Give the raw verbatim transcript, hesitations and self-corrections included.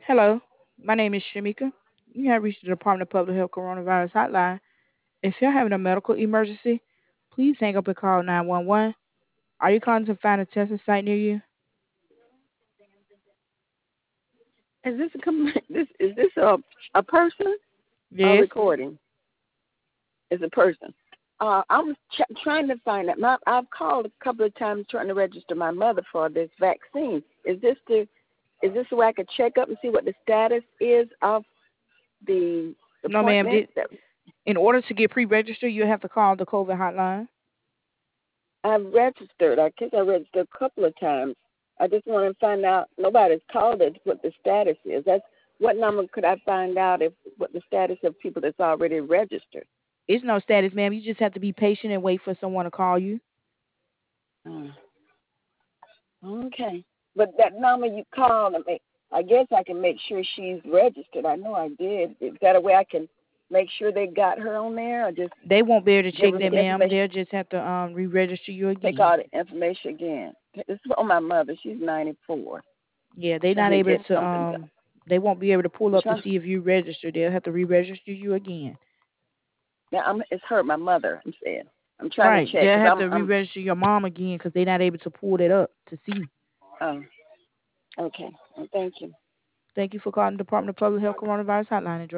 Hello, my name is Shamika. You have reached the Department of Public Health Coronavirus Hotline. If you're having a medical emergency, please hang up and call nine one one. Are you calling to find a testing site near you? Is this a com- this is this a a person or Yes. recording? It's a person. Uh, I was ch- trying to find out. My, I've called a couple of times trying to register my mother for this vaccine. Is this the is this the way I could check up and see what the status is of the No, ma'am. appointment? Did, That in order to get pre-registered, you have to call the COVID hotline. I've registered. I guess I registered a couple of times. I just want to find out. Nobody's called it. What the status is? That's what number could I find out if what the status of people that's already registered? It's no status, ma'am. You just have to be patient and wait for someone to call you. Uh, okay, but that number you called, I mean, I guess I can make sure she's registered. I know I did. Is that a way I can make sure they got her on there, or just They won't be able to give check them that, the ma'am. information? They'll just have to um re-register you Take again. all the information again. This is for my mother. She's ninety-four. Yeah, they're Let not me able get to something done. um. They won't be able to pull I'm up to trying. see if you registered. They'll have to re-register you again. Now I'm. It's her, my mother. I'm saying. I'm trying to Right. check They'll because have I'm. to I'm. re-register your mom again because they're not able to pull that up to see. Um. Okay. Well, thank you. Thank you for calling the Department of Public Health Coronavirus Hotline. Enjoy